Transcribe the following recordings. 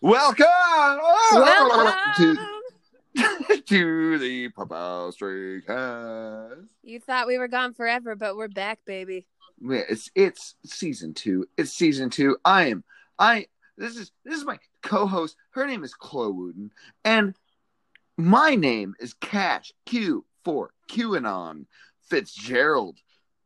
Welcome to, Welcome. to the Papa Stray Cast. You thought we were gone forever, but we're back, baby. Yeah, it's season 2. It's season 2. This is my co-host. Her name is Chloe Wooten, and my name is Cash Q for QAnon Fitzgerald.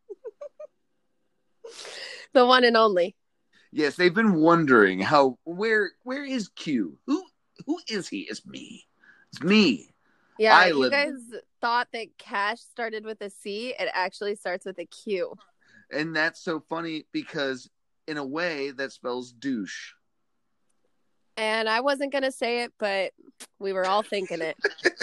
The one and only. Yes, they've been wondering where is Q? Who is he? It's me. It's me. Yeah, you guys thought that Cash started with a C. It actually starts with a Q. And that's so funny because in a way that spells douche. And I wasn't going to say it, but we were all thinking it.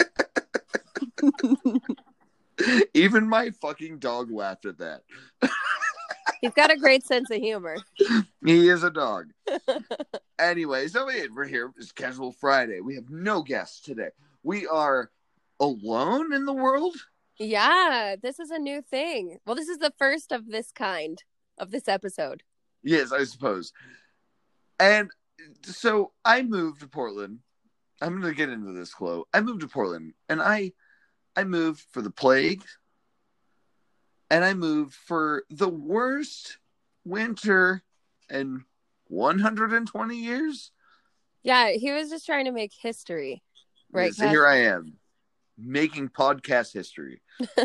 Even my fucking dog laughed at that. He's got a great sense of humor. He is a dog. Anyway, so we're here. It's Casual Friday. We have no guests today. We are alone in the world? Yeah, this is a new thing. Well, this is the first of this kind of this episode. Yes, I suppose. And so I moved to Portland. I'm going to get into this, Chloe. I moved to Portland, and I moved for the plague. And I moved for the worst winter in 120 years. Yeah, he was just trying to make history. Right. Yes, here I am, making podcast history.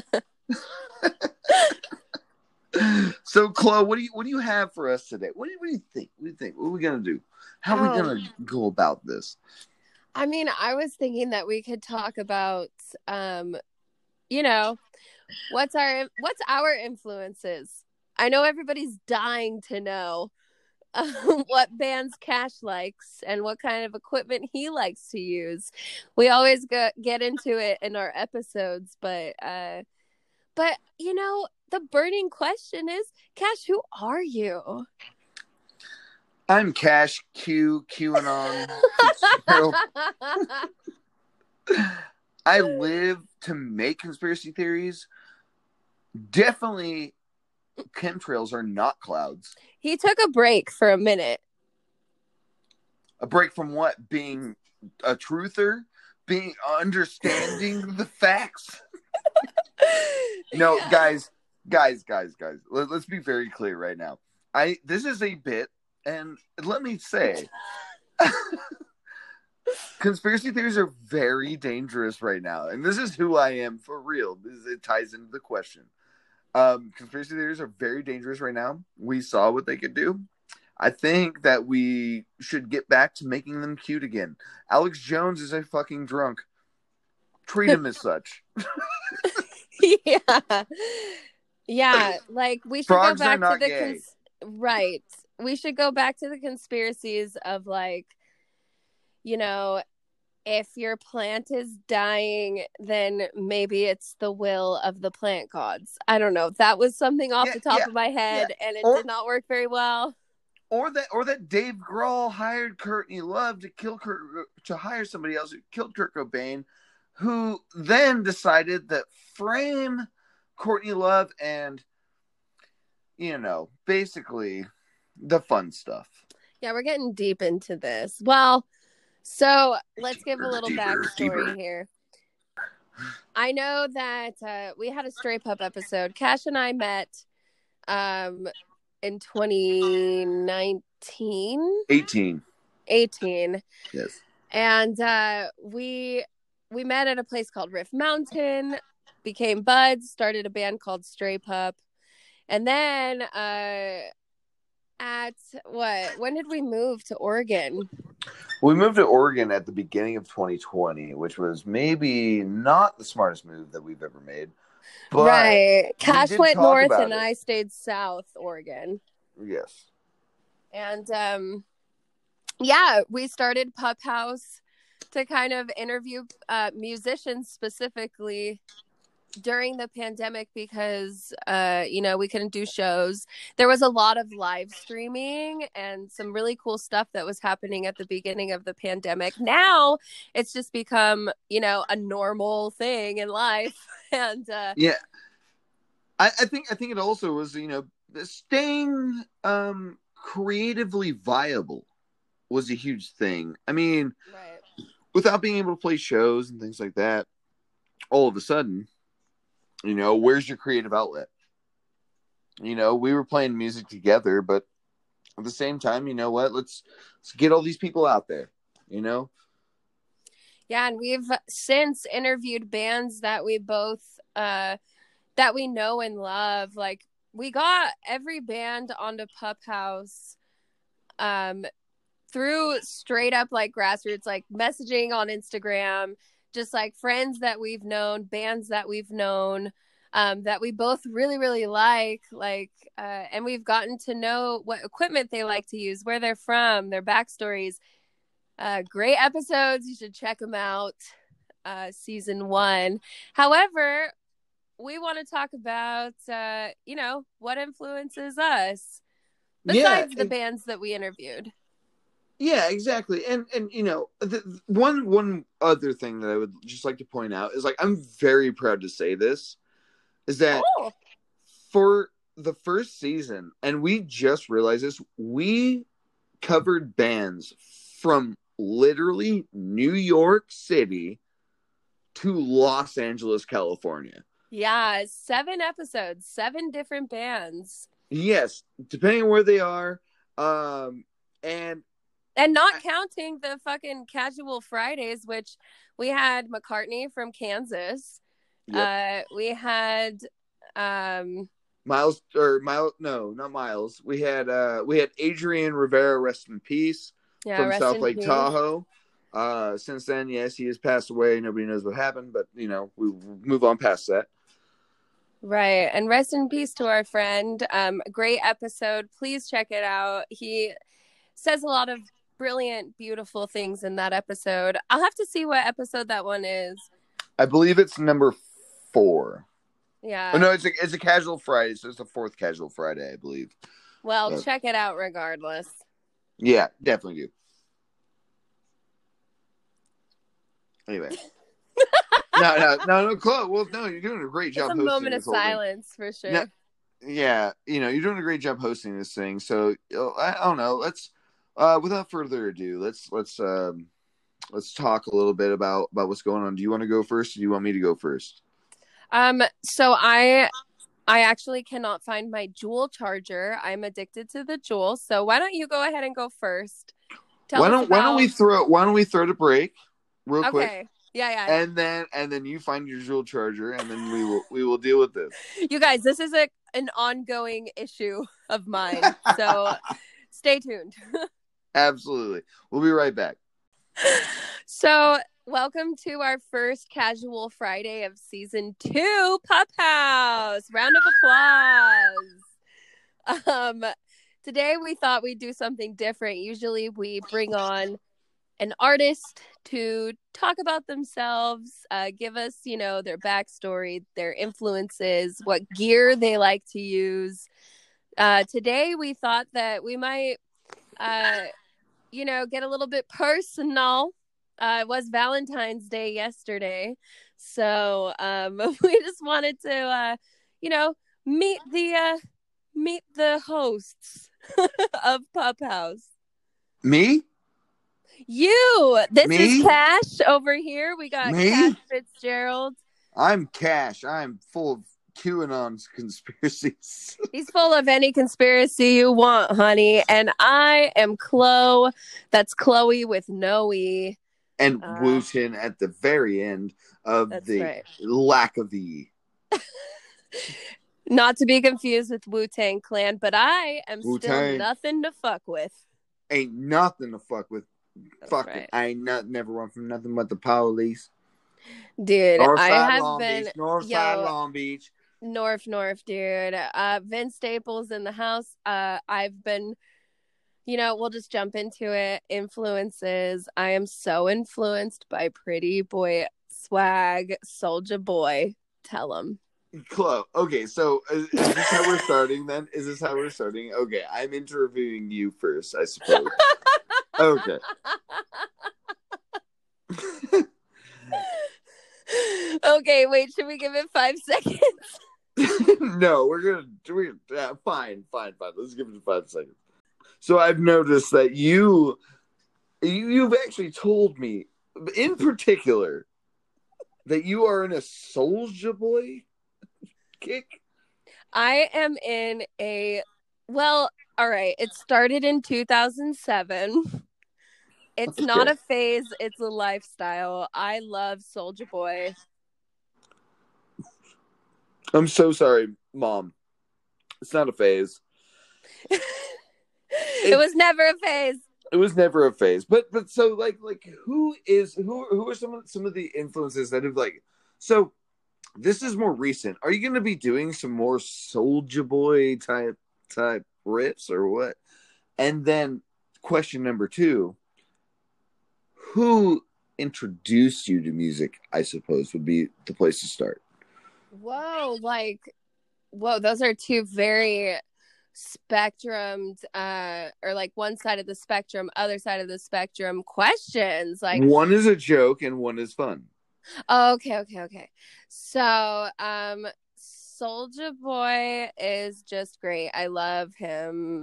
So, Chloe, what do you have for us today? What do you think? What do you think? What are we gonna do? How are we gonna go about this? I mean, I was thinking that we could talk about, what's our influences. I know everybody's dying to know what bands Cash likes and what kind of equipment he likes to use. We always get into it in our episodes, but the burning question is, Cash, who are you? I'm Cash Q QAnon. I live to make conspiracy theories. Definitely, chemtrails are not clouds. He took a break for a minute. A break from what? Being a truther? Being understanding the facts? No, yeah. Guys. Let's be very clear right now. This is a bit, and let me say, conspiracy theories are very dangerous right now, and this is who I am for real. It ties into the question. Conspiracy theories are very dangerous right now. We saw what they could do. I think that we should get back to making them cute again. Alex Jones is a fucking drunk. Treat him as such. Yeah. Like we should Frogs go back are to the gay. Right. We should go back to the conspiracies of if your plant is dying, then maybe it's the will of the plant gods. I don't know. That was something off the top of my head, and it did not work very well. Or that Dave Grohl hired Courtney Love to hire somebody else who killed Kurt Cobain, who then decided that frame Courtney Love and, basically the fun stuff. Yeah, we're getting deep into this. Well, so let's give a little backstory here. I know that we had a Stray Pup episode. Cash and I met in 2019. 18. Yes. And we met at a place called Rift Mountain, became buds, started a band called Stray Pup. And then when did we move to Oregon? We moved to Oregon at the beginning of 2020, which was maybe not the smartest move that we've ever made. But right. Cash went north and I stayed south Oregon. Yes. And we started Pup House to kind of interview musicians specifically during the pandemic because we couldn't do shows. There was a lot of live streaming and some really cool stuff that was happening at the beginning of the pandemic. Now it's just become a normal thing in life. And I think it also was staying creatively viable. was a huge thing. I mean, Right. without being able to play shows and things like that, all of a sudden, where's your creative outlet? We were playing music together, but at the same time, you know what? Let's get all these people out there, Yeah, and we've since interviewed bands that we both that we know and love. Like, we got every band onto Pup House through straight up like grassroots, like messaging on Instagram, just like friends that we've known, bands that we've known, that we both really, really like, and we've gotten to know what equipment they like to use, where they're from, their backstories. Great episodes. You should check them out. Season 1. However, we want to talk about, what influences us besides the bands that we interviewed. Yeah, exactly. And one other thing that I would just like to point out is, like, I'm very proud to say this, is that for the first season, and we just realized this, we covered bands from literally New York City to Los Angeles, California. Yeah, 7 episodes, 7 different bands. Yes, depending on where they are. And not counting the fucking Casual Fridays, which we had McCartney from Kansas. Yep. We had Miles, no, not Miles. We had Adrian Rivera, rest in peace, from South Lake Tahoe. Since then, yes, he has passed away. Nobody knows what happened, but we move on past that. Right. And rest in peace to our friend. Great episode. Please check it out. He says a lot of brilliant, beautiful things in that episode. I'll have to see what episode that one is. I believe it's number 4. Yeah. Oh, no, it's a Casual Friday, so it's the 4th Casual Friday, I believe. Well, check it out regardless. Yeah, definitely do. Anyway. No, Chloe. Well, no, you're doing a great job. It's a moment of silence for sure. No, yeah, you're doing a great job hosting this thing. So I don't know. Let's, without further ado, let's talk a little bit about what's going on. Do you want to go first, or do you want me to go first? So I actually cannot find my Juul charger. I'm addicted to the Juul. So why don't you go ahead and go first? Why don't we throw it a break real quick? Okay. Yeah. And then you find your Juul charger, and then we will deal with this. You guys, this is an ongoing issue of mine. So stay tuned. Absolutely. We'll be right back. So welcome to our first Casual Friday of season 2, Pup House. Round of applause. Today we thought we'd do something different. Usually we bring on an artist to talk about themselves, give us, their backstory, their influences, what gear they like to use. Today we thought that we might, get a little bit personal. It was Valentine's Day yesterday. So we just wanted to, meet the hosts of Pup House. Me? You. This is Cash over here. We got Me? Cash Fitzgerald. I'm Cash. I'm full of QAnon's conspiracies. He's full of any conspiracy you want, honey. And I am Chloe. That's Chloe with no E. And Wooten at the very end of the lack of the E. Not to be confused with Wu-Tang Clan, but I am still nothing to fuck with. Ain't nothing to fuck with. That's fuck right. it. I ain't never run from nothing but the police. Dude, Northside I have Long been Beach. Northside Long Beach. North, dude. Vince Staples in the house. I've been, we'll just jump into it. Influences. I am so influenced by Pretty Boy Swag, Soulja Boy. Tell him. Chloe, okay, so is this how we're starting then? Is this how we're starting? Okay, I'm interviewing you first, I suppose. Okay. Okay, wait, should we give it 5 seconds? No, we're fine. Let's give it 5 seconds. So I've noticed that you You've actually told me, in particular, that you are in a Soulja Boy kick. I am in well, all right. It started in 2007. It's not Okay. a phase, it's a lifestyle. I love Soulja Boy. I'm so sorry, Mom. It's not a phase. It It's was never a phase. it was never a phase. But so like who are some of the influences that have like so this is more recent. Are you going to be doing some more Soulja Boy type riffs or what? And then question number 2, who introduced you to music, I suppose would be the place to start. Whoa, whoa, those are two very spectrumed or like one side of the spectrum, other side of the spectrum questions. Like, One is a joke and one is fun. oh, okay. So, Soulja Boy is just great. I love him.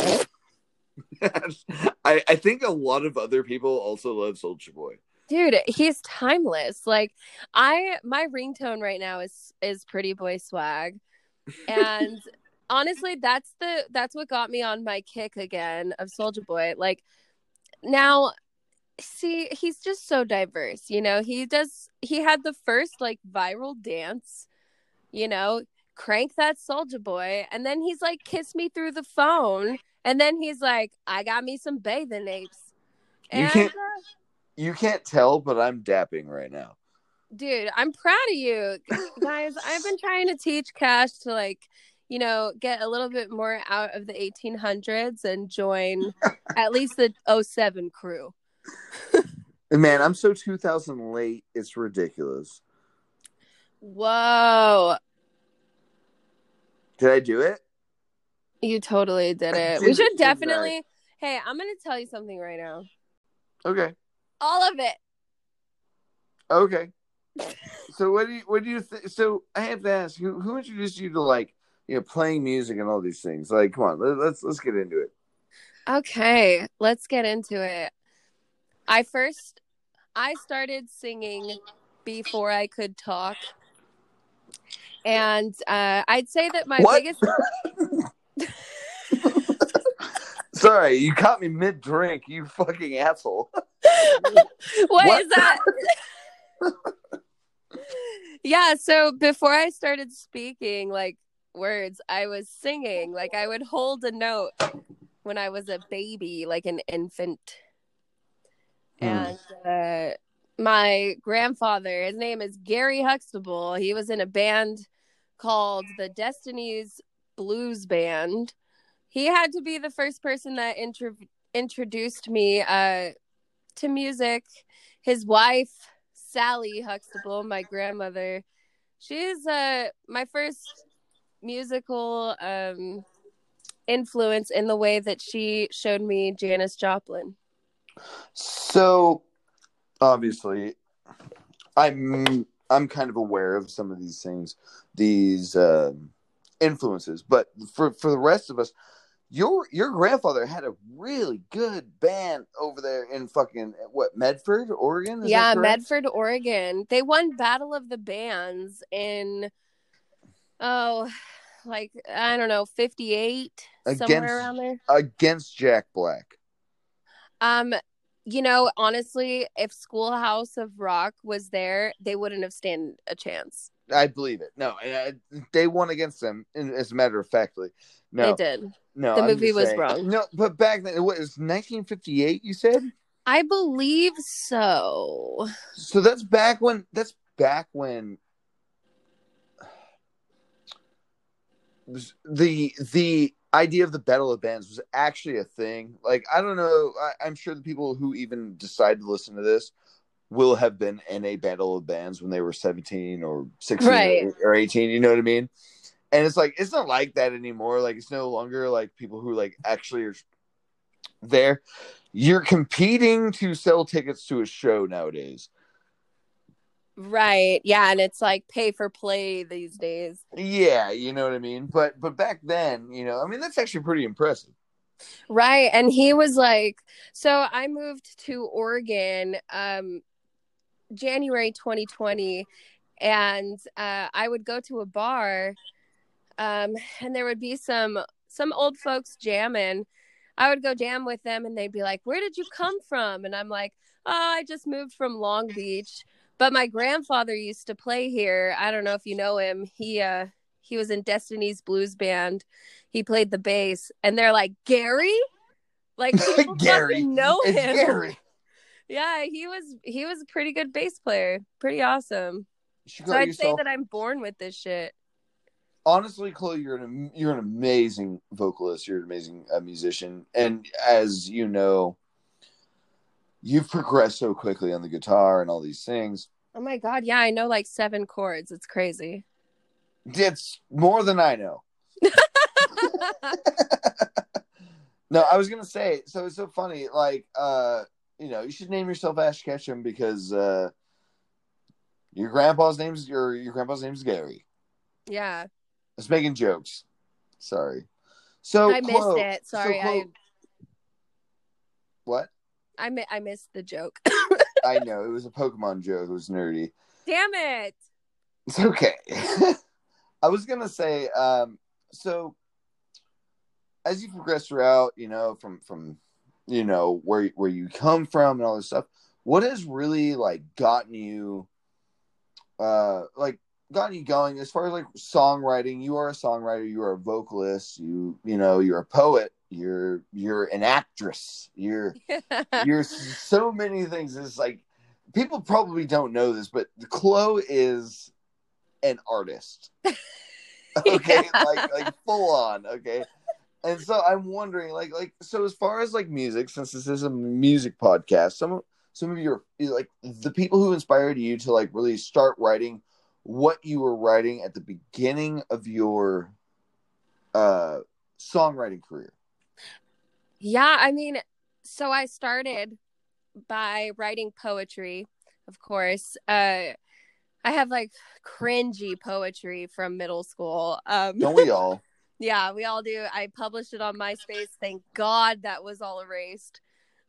I think a lot of other people also love Soulja Boy. Dude, he's timeless. Like my ringtone right now is Pretty Boy Swag. And honestly, that's what got me on my kick again of Soulja Boy. Like now, see, he's just so diverse, you know. He had the first like viral dance, you know, crank that Soulja Boy, and then he's like kiss me through the phone, and then he's like I got me some bathing apes. You And can't tell, but I'm dapping right now. dude, I'm proud of you. Guys, I've been trying to teach Cash to like, you know, get a little bit more out of the 1800s and join at least the '07 crew. Man, I'm so 2000 late. It's ridiculous. Whoa. Did I do it? You totally did it. We should definitely. Hey, I'm going to tell you something right now. Okay. All of it. Okay. So what do you think? So I have to ask, who introduced you to like, you know, playing music and all these things? Like, come on, let's get into it. Okay, let's get into it. I started singing before I could talk. And I'd say that my What? biggest Sorry, you caught me mid drink, you fucking asshole. What is that? Yeah, so before I started speaking like words, I was singing. Like I would hold a note when I was a baby, like an infant. And my grandfather, his name is Gary Huxtable. He was in a band called the Destiny's Blues Band. He had to be the first person that introduced me to music. His wife, Sally Huxtable, my grandmother, she's my first musical influence in the way that she showed me Janis Joplin. So obviously I'm kind of aware of some of these things, these influences, but for the rest of us, your grandfather had a really good band over there in fucking Medford, Oregon? Is Yeah, that correct? Medford, Oregon. They won Battle of the Bands in like I don't know, 58, somewhere around there. Against Jack Black. You know, honestly, if Schoolhouse of Rock was there, they wouldn't have stand a chance. I believe it. No, they won against them. As a matter of factly, no, they did. No, the movie was wrong. No, but back then, what was 1958? You said? I believe so. So that's back when. The idea of the Battle of Bands was actually a thing. Like, I don't know. I'm sure the people who even decide to listen to this will have been in a Battle of Bands when they were 17 or 16 right. or 18. You know what I mean? And it's like, it's not like that anymore. Like, it's no longer like people who like actually are there. You're competing to sell tickets to a show nowadays. Right. Yeah. And it's like pay for play these days. Yeah. You know what I mean? But back then, you know, I mean, that's actually pretty impressive. Right. And he was like, so I moved to Oregon January 2020, and I would go to a bar, and there would be some old folks jamming. I would go jam with them, and they'd be like, "Where did you come from?" And I'm like, "Oh, I just moved from Long Beach, but my grandfather used to play here. I don't know if you know him. He was in Destiny's Blues Band. He played the bass." And they're like, "Gary?" Like people Gary. fucking know It's him. Gary. Yeah, he was a pretty good bass player. Pretty awesome. So I'd say Yourself. that I'm born with this shit. Honestly, Chloe, you're an amazing vocalist. You're an amazing musician, and as you know, you've progressed so quickly on the guitar and all these things. Oh my god, yeah, I know like 7 chords. It's crazy. It's more than I know. No, I was gonna say. So it's so funny. Like, you should name yourself Ash Ketchum because your grandpa's name's Gary. Yeah. I was making jokes. Sorry. So I missed it. Sorry. What? I missed the joke. I know it was a Pokemon joke. It was nerdy. Damn it. It's okay. I was gonna say, so as you progress throughout, from where you come from and all this stuff, what has really like gotten you going as far as like songwriting? You are a songwriter, you are a vocalist, you're a poet, you're an actress, you're so many things. It's like people probably don't know this, but Chloe is an artist. Okay, Yeah. like full on, okay. And so I'm wondering, so as far as like music, since this is a music podcast, some of your like the people who inspired you to like really start writing what you were writing at the beginning of your songwriting career. Yeah, I mean, so I started by writing poetry, of course. I have like cringy poetry from middle school. Don't we all? Yeah, we all do. I published it on MySpace. Thank God that was all erased.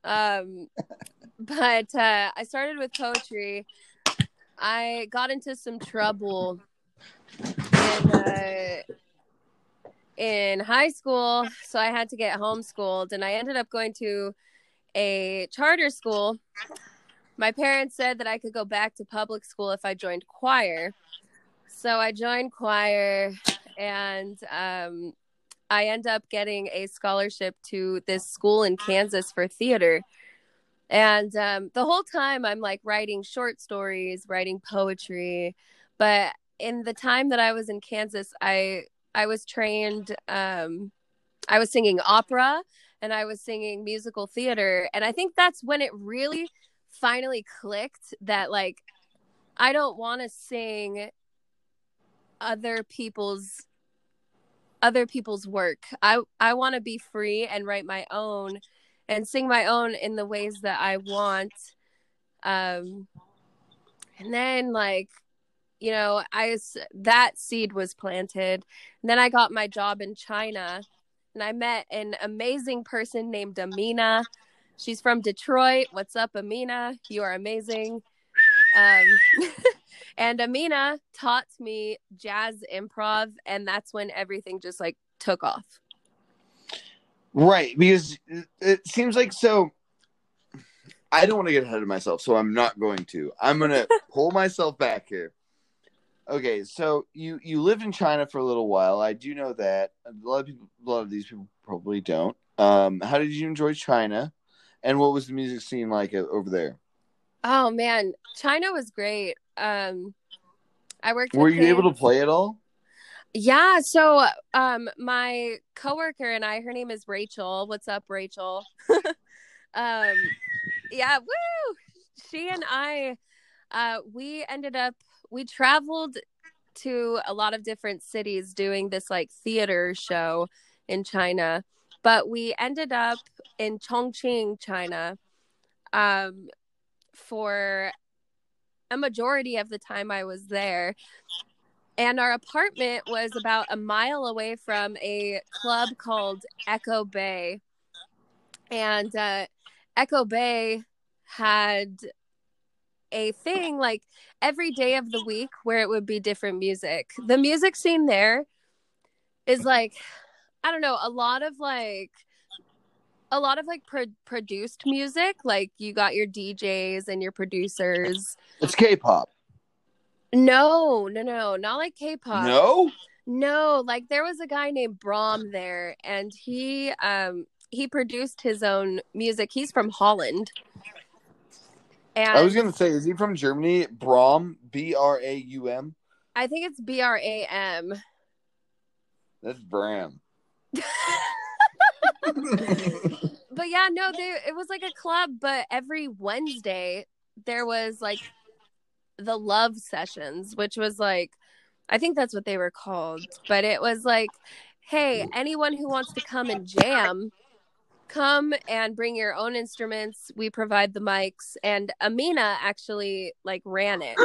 But I started with poetry. I got into some trouble in high school, so I had to get homeschooled, and I ended up going to a charter school. My parents said that I could go back to public school if I joined choir. So I joined choir, and I end up getting a scholarship to this school in Kansas for theater. And the whole time I'm like writing short stories, writing poetry. But in the time that I was in Kansas, I was trained, I was singing opera and I was singing musical theater. And I think that's when it really finally clicked that like I don't want to sing other people's work. I want to be free and write my own and sing my own in the ways that I want. And then like, that seed was planted. And then I got my job in China, and I met an amazing person named Amina. She's from Detroit. What's up, Amina? You are amazing. And Amina taught me jazz improv, and that's when everything just like took off. Right, because it seems like so. I don't want to get ahead of myself, so I'm not going to. I'm going to pull myself back here. Okay, so you lived in China for a little while. I do know that. A lot of these people probably don't. How did you enjoy China, and what was the music scene like over there? Oh man, China was great. I worked. Were you able to play at all? Yeah. So, my coworker and I, her name is Rachel. What's up, Rachel? Yeah. Woo! She and I, we traveled to a lot of different cities doing this like theater show in China, but we ended up in Chongqing, China, for a majority of the time I was there. And our apartment was about a mile away from a club called Echo Bay. And Echo Bay had a thing like every day of the week where it would be different music. The music scene there is like, I don't know, a lot of produced music. Like you got your DJs and your producers. It's K-pop. No, not like K-pop. No? No, like there was a guy named Brahm there, and he produced his own music. He's from Holland. And I was gonna say, is he from Germany? Braum, Braum. I think it's Bram. That's Bram. But yeah, no, it was like a club, but every Wednesday there was like the love sessions, which was like, I think that's what they were called. But it was like, hey, anyone who wants to come and jam, come and bring your own instruments. We provide the mics. And Amina actually like ran it.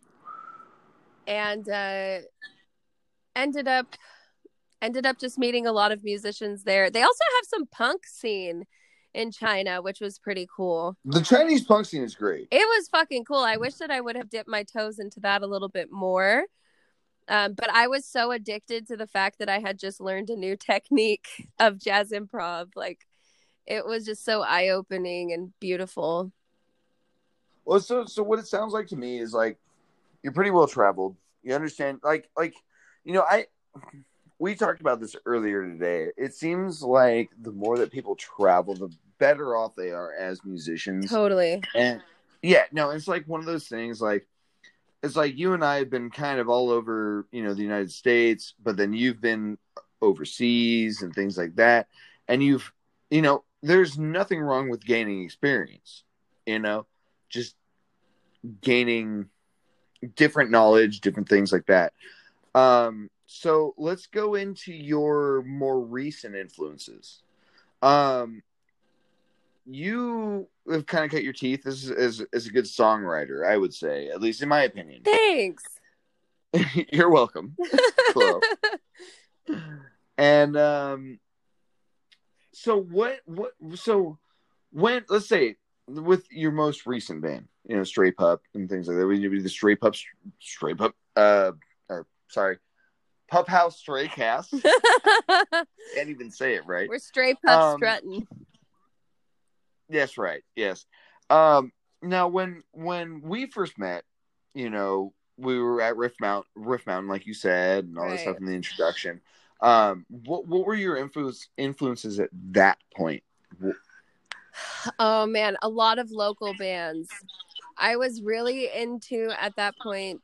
And ended up just meeting a lot of musicians there. They also have some punk scene in China, which was pretty cool. The Chinese punk scene is great. It was fucking cool. I wish that I would have dipped my toes into that a little bit more. But I was so addicted to the fact that I had just learned a new technique of jazz improv. Like, it was just so eye-opening and beautiful. Well, so what it sounds like to me is like you're pretty well traveled. You understand, like you know, we talked about this earlier today. It seems like the more that people travel, the better off they are as musicians. Totally. And yeah, no, it's like one of those things. Like it's like you and I have been kind of all over, you know, the United States, but then you've been overseas and things like that. And you know, there's nothing wrong with gaining experience, you know, just gaining different knowledge, different things like that. So let's go into your more recent influences. You have kind of cut your teeth as a good songwriter, I would say, at least in my opinion. Thanks. You're welcome. Hello. And so when let's say with your most recent band, you know, Stray Pup and things like that, we do the Pup House Stray Cast. Can't even say it right. We're Stray Pup strutting. Yes, right. Yes. Now when we first met, you know, we were at Rift Mountain, like you said, and all Right. this stuff in the introduction. What were your influences at that point? Oh man, a lot of local bands. I was really into at that point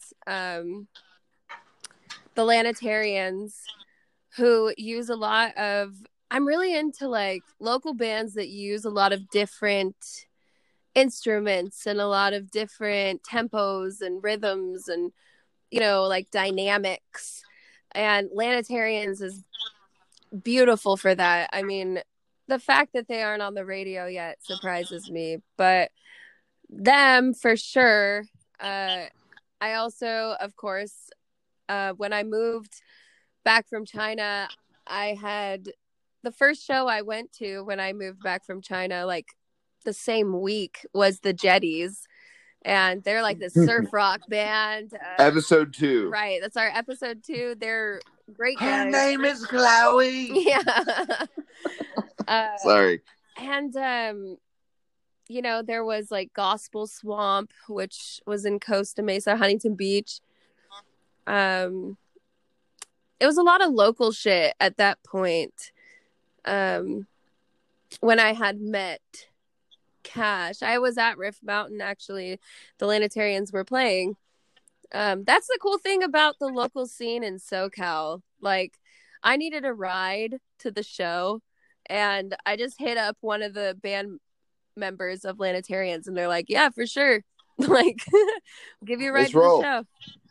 the Lanetarians, who use a lot of, I'm really into like local bands that use a lot of different instruments and a lot of different tempos and rhythms and, you know, like dynamics. And Lanetarians is beautiful for that. I mean, the fact that they aren't on the radio yet surprises me, but them for sure. I also, of course, when I moved back from China, I had the first show I went to when I moved back from China, like the same week, was the Jetties. And they're like this surf rock band. Episode 2. Right. That's our episode 2. They're great Her guys. name is Chloe. Yeah. Sorry. And, you know, there was like Gospel Swamp, which was in Costa Mesa, Huntington Beach. It was a lot of local shit at that point. When I had met Cash, I was at Rift Mountain, actually. The Lanetarians were playing. That's the cool thing about the local scene in SoCal. Like, I needed a ride to the show, and I just hit up one of the band members of Lanetarians, and they're like, yeah, for sure. Like, we'll give you a ride to the show.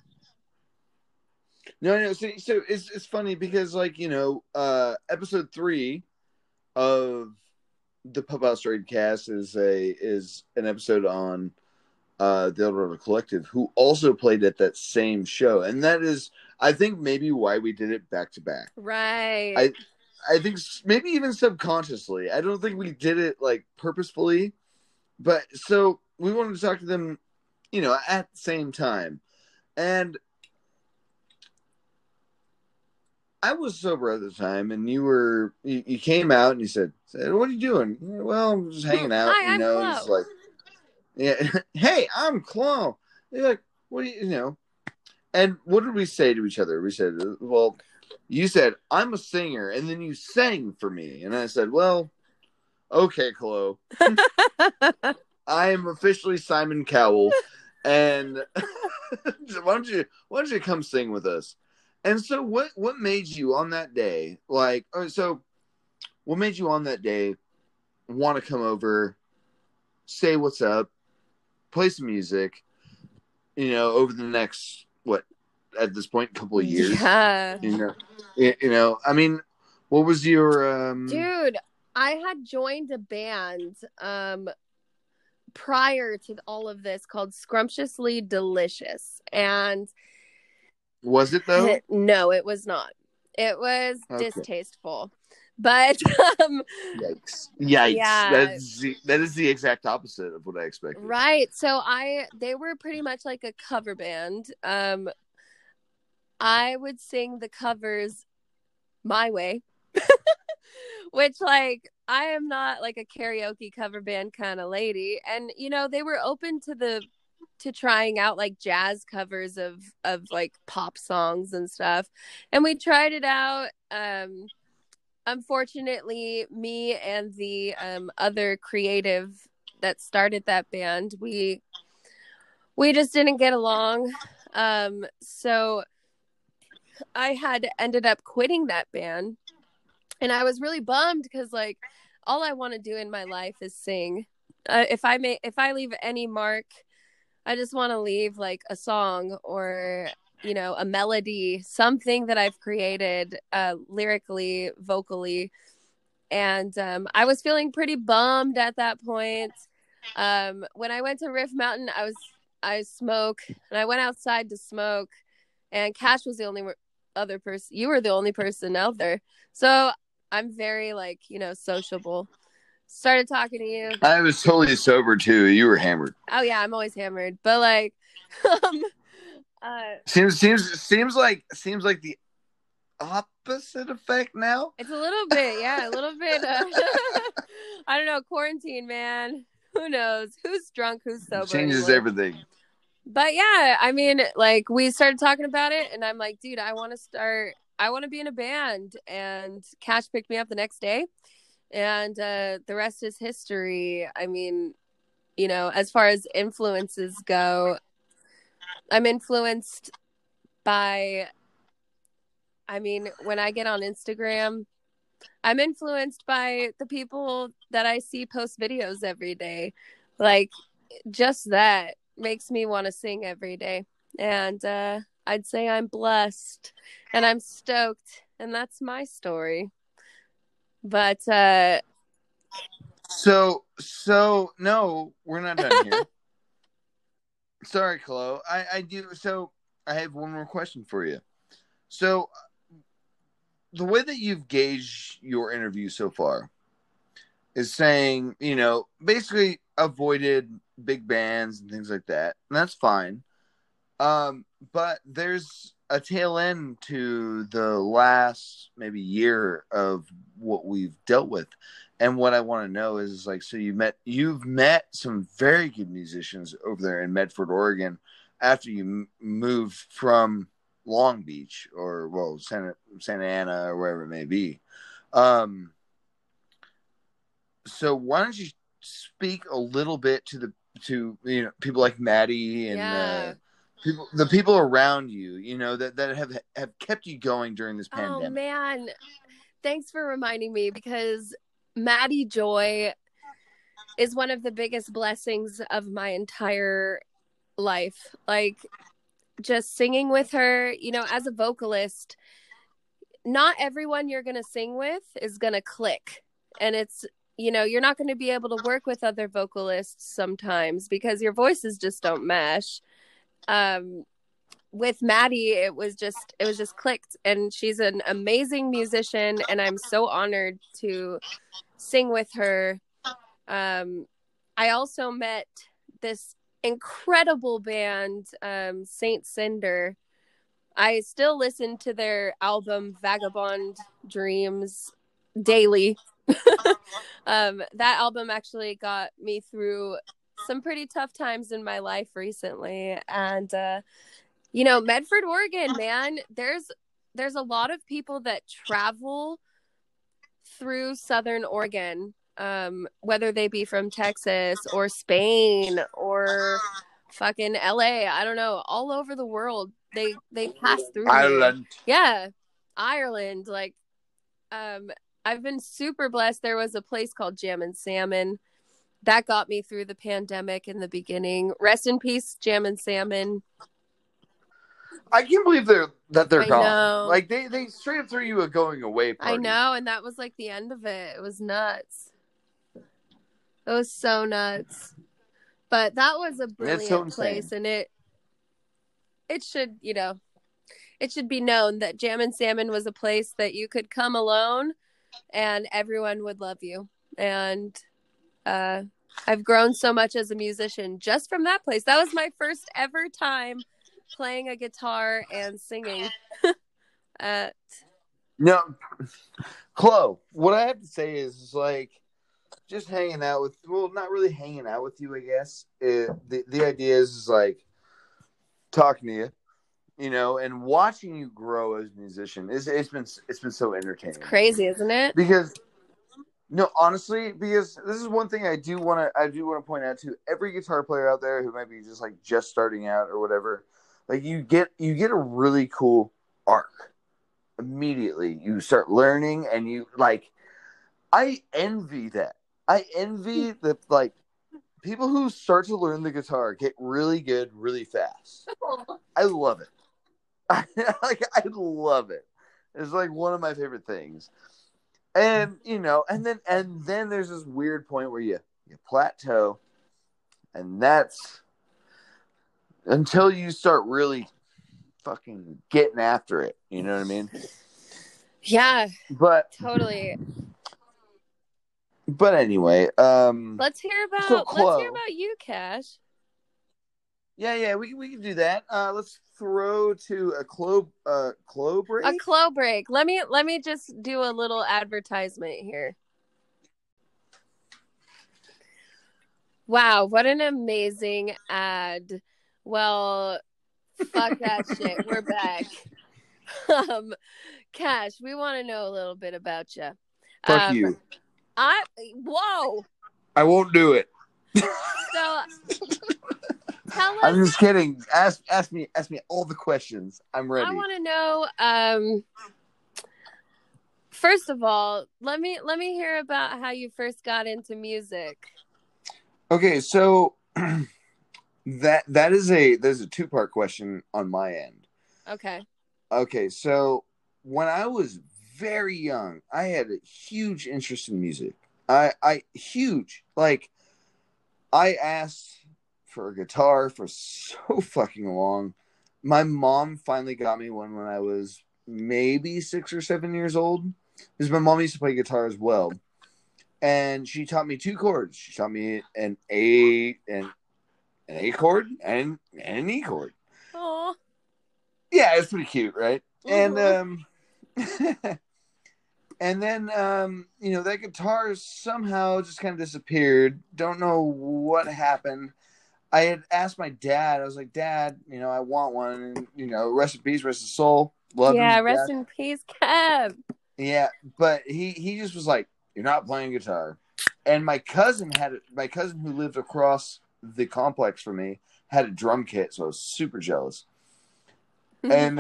No. So it's funny because, like, you know, episode 3 of the Pup House Stray Cast is an episode on the Eldorado Collective, who also played at that same show, and that is, I think, maybe why we did it back to back. Right. I think maybe even subconsciously. I don't think we did it like purposefully, but so we wanted to talk to them, at the same time. And I was sober at the time, and you came out and you said, "What are you doing?" Well, I'm just hanging out, Hi, I'm Chloe. It's like, yeah, hey, I'm Chloe. You're like, what do you, And what did we say to each other? We said, well, you said, I'm a singer, and then you sang for me. And I said, well, okay, Chloe. I am officially Simon Cowell, and why don't you come sing with us? And so what made you on that day, what made you on that day want to come over, say what's up, play some music, over the next, at this point, couple of years? Yeah. I mean, what was your... Dude, I had joined a band prior to all of this called Scrumptiously Delicious. And was it though? No, it was not. It was distasteful. But yikes. Yeah. That is the exact opposite of what I expected. Right. So they were pretty much like a cover band. I would sing the covers my way. Which, like, I am not like a karaoke cover band kind of lady. And, they were open to trying out like jazz covers of like pop songs and stuff. And we tried it out. Unfortunately, me and the other creative that started that band, we just didn't get along. So I had ended up quitting that band. And I was really bummed because, like, all I want to do in my life is sing. If I leave any mark, I just want to leave like a song or, a melody, something that I've created lyrically, vocally. And I was feeling pretty bummed at that point. When I went to Riff Mountain, I smoke, and I went outside to smoke, and Cash was the only other person. You were the only person out there. So I'm very, like, sociable. Started talking to you. I was totally sober too. You were hammered. Oh yeah, I'm always hammered. But like, seems like the opposite effect now. It's a little bit, yeah, a little bit. I don't know, quarantine, man. Who knows? Who's drunk? Who's sober? Changes everything. But yeah, I mean, like, we started talking about it, and I'm like, dude, I want to be in a band. And Cash picked me up the next day, and the rest is history. I mean, as far as influences go, I'm influenced by, when I get on Instagram, I'm influenced by the people that I see post videos every day. Like, just that makes me want to sing every day. And I'd say I'm blessed and I'm stoked, and that's my story. But so no, we're not done here. Sorry, Chloe. I do. So I have one more question for you. So the way that you've gauged your interview so far is saying, basically avoided big bands and things like that. And that's fine. But there's a tail end to the last maybe year of what we've dealt with. And what I want to know is like, so you've met some very good musicians over there in Medford, Oregon, after you moved from Long Beach or Santa Ana or wherever it may be. So why don't you speak a little bit to people like Maddie and the people around you, that have kept you going during this pandemic. Oh man, thanks for reminding me, because Maddie Joy is one of the biggest blessings of my entire life. Like, just singing with her, as a vocalist, not everyone you're going to sing with is going to click. And it's, you're not going to be able to work with other vocalists sometimes because your voices just don't mesh. with Maddie, it was just clicked, and she's an amazing musician, and I'm so honored to sing with her. I also met this incredible band, Saint Cinder. I still listen to their album Vagabond Dreams daily. That album actually got me through some pretty tough times in my life recently. And Medford, Oregon, man, there's a lot of people that travel through Southern Oregon, whether they be from Texas or Spain or fucking LA, I don't know, all over the world. They pass through Ireland. Here. Yeah, Ireland. Like, I've been super blessed. There was a place called Jam and Salmon that got me through the pandemic in the beginning. Rest in peace, Jam and Salmon. I can't believe they're I gone. know. Like they straight up threw you a going away party. I know, and that was like the end of it. It was nuts. It was so nuts. But that was a brilliant place, and it should, it should be known that Jam and Salmon was a place that you could come alone and everyone would love you. And I've grown so much as a musician just from that place. That was my first ever time playing a guitar and singing. No, Chloe, what I have to say is like, just hanging out with, well, not really hanging out with you, I guess. The idea is like talking to you, and watching you grow as a musician. It's been so entertaining. It's crazy, isn't it? Because honestly, because this is one thing I do want to point out to every guitar player out there who might be just starting out or whatever. Like you get a really cool arc immediately. You start learning, and you like. I envy that. I envy the people who start to learn the guitar get really good really fast. I love it. I love it. It's like one of my favorite things. And and then there's this weird point where you plateau, and that's until you start really fucking getting after it. You know what I mean? Yeah. But totally. But anyway, let's hear about you, Cash. Yeah, we can do that. Let's throw to a Chloe break. A Chloe break. Let me just do a little advertisement here. Wow, what an amazing ad. Well, fuck that shit. We're back. Cash, we want to know a little bit about you. Fuck you. Whoa. I won't do it. So tell us. I'm just kidding. Ask me all the questions. I'm ready. I want to know. First of all, let me hear about how you first got into music. Okay, so there's a 2-part question on my end. Okay, so when I was very young, I had a huge interest in music. Huge. Like, I asked for a guitar for so fucking long. My mom finally got me one when I was maybe 6 or 7 years old, because my mom used to play guitar as well. And she taught me 2 chords. She taught me an A chord and an E chord. Aww. Yeah, it's pretty cute, right? Mm-hmm. And and then that guitar somehow just kind of disappeared. Don't know what happened. I had asked my dad. I was like, Dad, I want one. And, rest in peace, rest in soul. Love him. Yeah, rest in peace, Kev. Yeah, but he just was like, you're not playing guitar. And my cousin who lived across the complex from me had a drum kit, so I was super jealous. And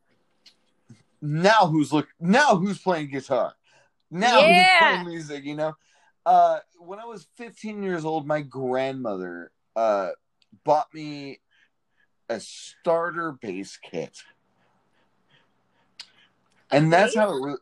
now who's playing guitar? Now who's playing music? When I was 15 years old, my grandmother bought me a starter bass kit. And that's how I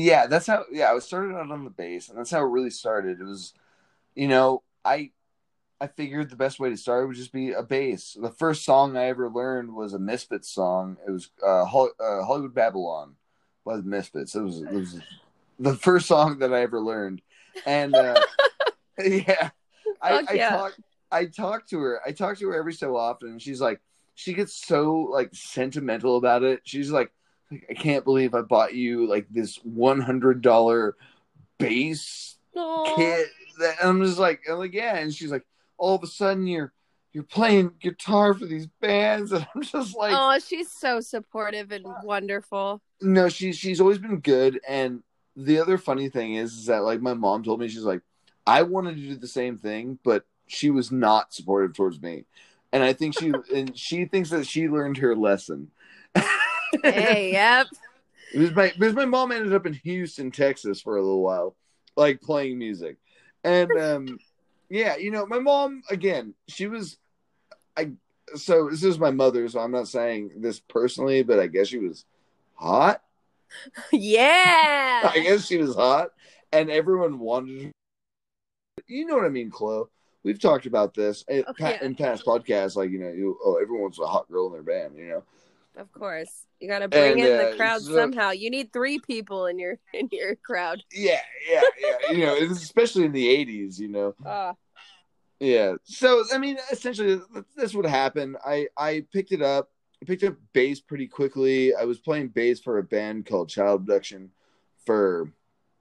was started out on the bass, and that's how it really started. It was, I figured the best way to start would just be a bass. The first song I ever learned was a Misfits song. It was Hollywood Babylon by the Misfits. It was the first song that I ever learned, and yeah, Fuck yeah. I talk to her. I talk to her every so often, and she's like, she gets so like sentimental about it. She's like, I can't believe I bought you like this $100 bass Aw. kit. That I'm just like, yeah, and she's like, all of a sudden you're playing guitar for these bands, and I'm just like, Oh, she's so supportive and wonderful. no, she's always been good. And the other funny thing is that like my mom told me, she's like, I wanted to do the same thing, but she was not supportive towards me, and I think she thinks that she learned her lesson. Hey, yep. Because my mom ended up in Houston, Texas for a little while, like playing music, and yeah, my mom again, she was so this is my mother, so I'm not saying this personally, but I guess she was hot. Yeah. I guess she was hot, and everyone wanted her. You know what I mean, Chloe? We've talked about this in past podcasts, like everyone wants a hot girl in their band, Of course. You got to bring and in the crowd somehow. You need 3 people in your crowd. yeah, especially in the '80s, Uh, Yeah. So I mean, essentially, that's what happened. I picked it up. I picked up bass pretty quickly. I was playing bass for a band called Child Abduction for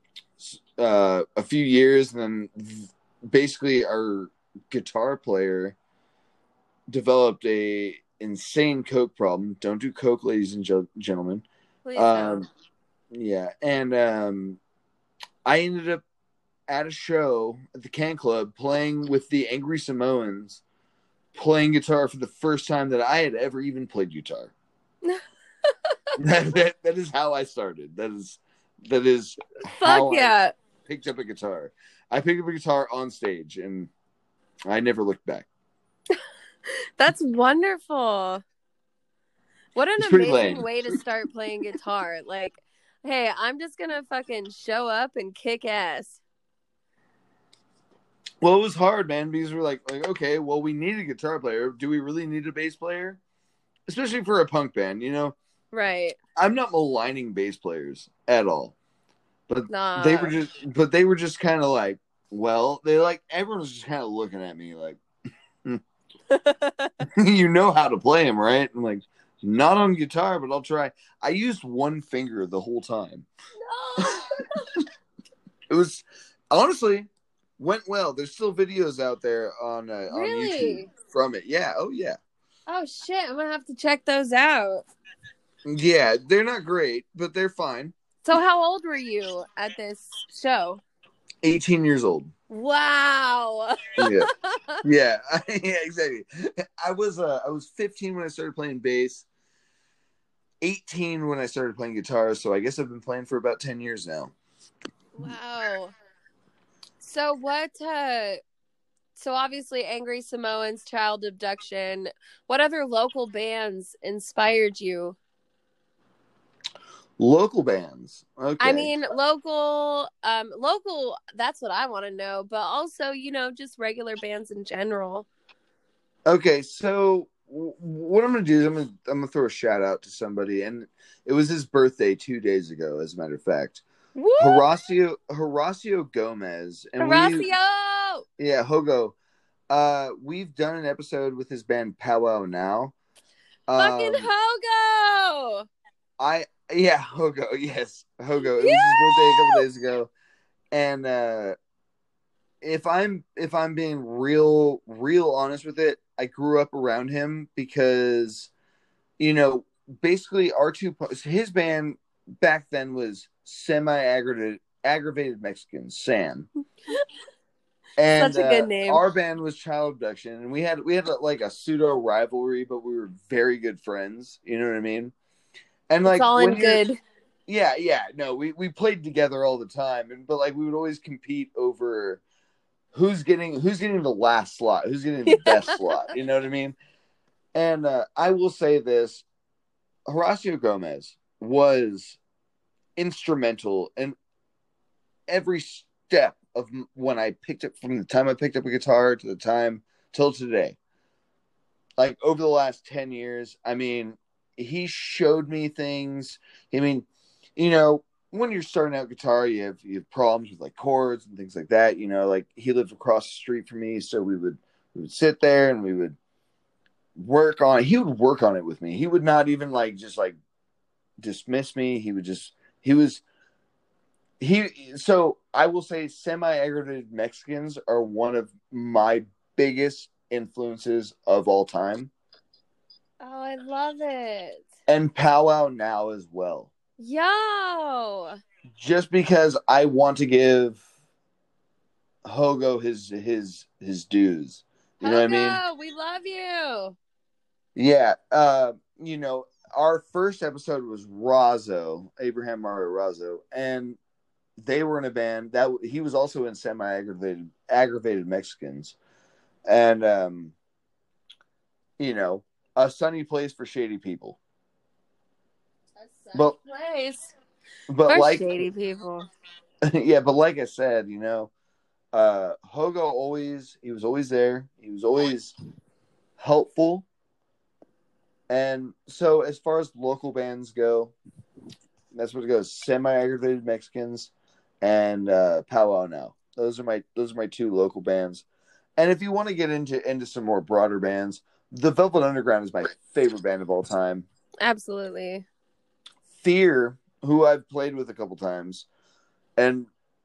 a few years, and then basically our guitar player developed a insane coke problem. Don't do coke, ladies and gentlemen. please don't. Yeah, and I ended up at a show at the Can Club playing with the Angry Samoans, playing guitar for the first time that I had ever even played guitar. that is how I started. That is how I picked up a guitar. I picked up a guitar on stage, and I never looked back. That's wonderful. What an amazing way to start playing guitar. Like, hey, I'm just going to fucking show up and kick ass. Well, it was hard, man, because we're like, okay, well, we need a guitar player. Do we really need a bass player? Especially for a punk band, Right. I'm not maligning bass players at all. But nah. they were just kind of like, well, everyone was just kind of looking at me like, you know how to play them, right? I'm like, not on guitar, but I'll try. I used one finger the whole time. No. It was honestly went well. There's still videos out there on really? on YouTube from it. Yeah. Oh yeah. Oh shit! I'm gonna have to check those out. Yeah, they're not great, but they're fine. So, how old were you at this show? 18 years old. Wow. Yeah. Yeah, exactly. I was 15 when I started playing bass. 18 when I started playing guitar, so I guess I've been playing for about 10 years now. Wow. So what so obviously Angry Samoans, Child Abduction. What other local bands inspired you? Local bands. Okay. I mean, local, that's what I want to know, but also, just regular bands in general. Okay, so what I'm going to do is I'm going to throw a shout out to somebody, and it was his birthday 2 days ago, as a matter of fact. Woo! Horacio Gomez. And Horacio! Yeah, Hogo. We've done an episode with his band Powwow Now. Fucking Hogo! Hogo, yes. Hogo. It was his birthday a couple days ago. And if I'm being real honest with it, I grew up around him because basically his band back then was aggravated Mexicans, Sam. And such a good name. Our band was Child Abduction, and we had like a pseudo rivalry, but we were very good friends. You know what I mean? And like, it's all in good. Yeah. No, we played together all the time, but like we would always compete over who's getting the last slot, who's getting the best slot. You know what I mean? And I will say this: Horacio Gomez was instrumental in every step when I picked up, from the time I picked up a guitar to the time till today. Like over the last 10 years, I mean, he showed me things. I mean, you know, when you're starting out guitar, you have problems with like chords and things like that. You know, like he lived across the street from me, so we would sit there and we would work on it. He would work on it with me. He would not even like just like dismiss me. He was he so I will say semi-aggravated Mexicans are one of my biggest influences of all time. Oh, I love it. And Powwow now as well. Yo. Just because I want to give Hogo his dues. You know what I mean? Hogo, we love you. Yeah. You know, our first episode was Razzo, Abraham Mario Razzo, and they were in a band that he was also in aggravated Mexicans. And you know, a sunny place for shady people. A sunny place but for like shady people. yeah, but like I said, you know, Hogo he was always there. He was always helpful. And so as far as local bands go, that's what it goes. Semi-aggravated Mexicans and Powwow Now. Those are my two local bands. And if you want to get into some more broader bands, The Velvet Underground is my favorite band of all time. Absolutely. Fear, who I've played with a couple times, and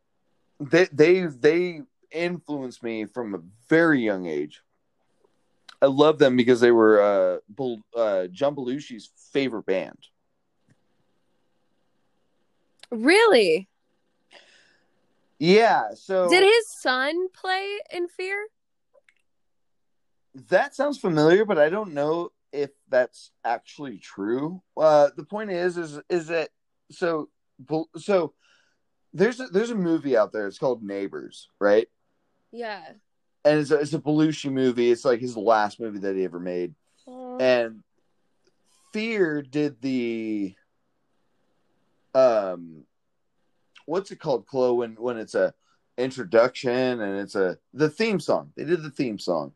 they influenced me from a very young age. I love them because they were John Belushi's favorite band. Really? Yeah. So did his son play in Fear? That sounds familiar, but I don't know if that's actually true. The point is that so there's a movie out there. It's called Neighbors, right? Yeah. And it's a Belushi movie. It's like his last movie that he ever made. And Fear did the what's it called, Chloe, when it's a introduction and it's the theme song. They did the theme song.